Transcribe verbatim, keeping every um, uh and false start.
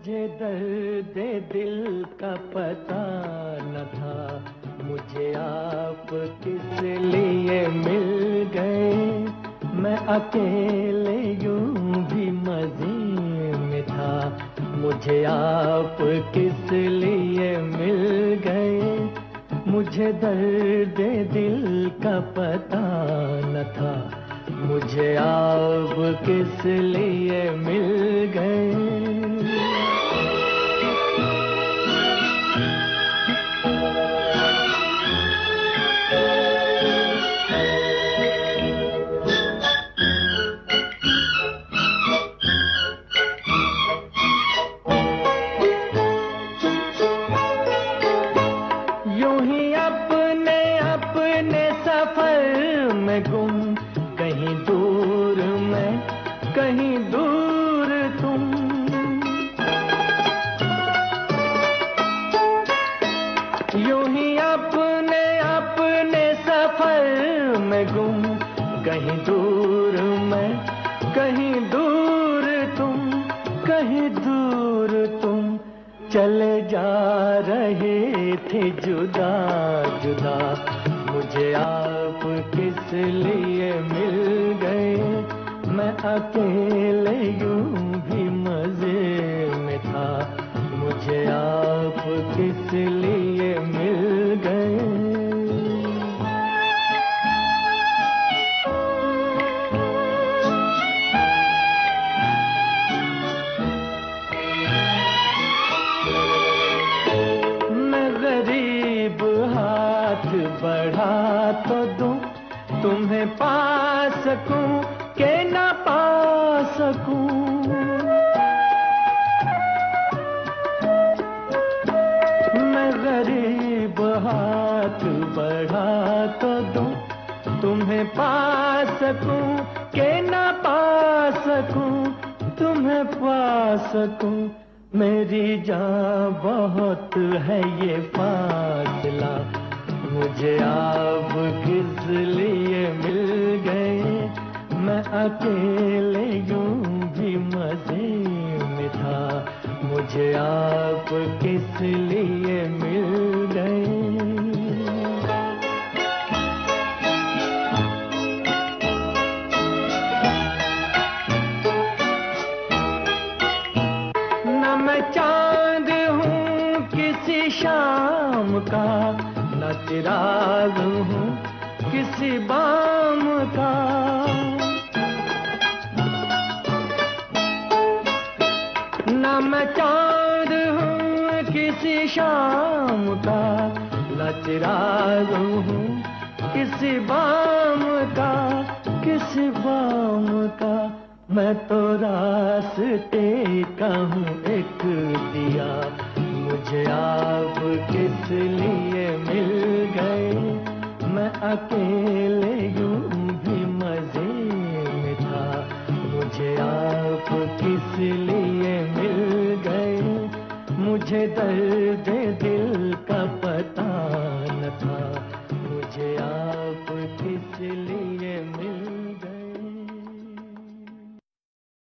मुझे दर्द दिल का पता न था, मुझे आप किस लिए मिल गए। मैं अकेले यूं भी मजे में था, मुझे आप किस लिए मिल गए। मुझे दर्द दिल का पता न था, मुझे आप किस लिए मिल गए। यूं ही अपने अपने सफर में गुम, कहीं दूर मैं कहीं दूर तुम। यूं ही अपने अपने सफर में गुम, कहीं दूर मैं कहीं दूर तुम, कहीं दूर तुम। चले जा रहे थे जुदा जुदा, मुझे आप किस लिए मिल गए। मैं अकेले यूं भी मजे में था, मुझे आप किस लिए मिल गए। हाथ बढ़ा तो दूं, तुम्हें पा सकूं के ना पा सकूं। मैं गरीब हाथ बढ़ा तो दूं, तुम्हें पा सकूं के ना पा सकूं, तुम्हें पा सकूं। मेरी जान बहुत है ये फासला, मुझे आप किस लिए मिल गए। मैं अकेले यूं भी मजे में था, मुझे आप किस लिए मिल गए। मैं चांद हूँ किसी शाम का, न चिराग हूँ किसी बाम का। न मैं चांद हूँ किसी शाम का, न चिराग हूँ किसी बाम का, किसी बाम का। मैं तो रास्ते का हूँ एक दिया, मुझे आप किस लिए मिल गए। मैं अकेले यूं भी मजे में था, मुझे आप किस लिए मिल गए। मुझे दर्द दिल का पता न था, मुझे आप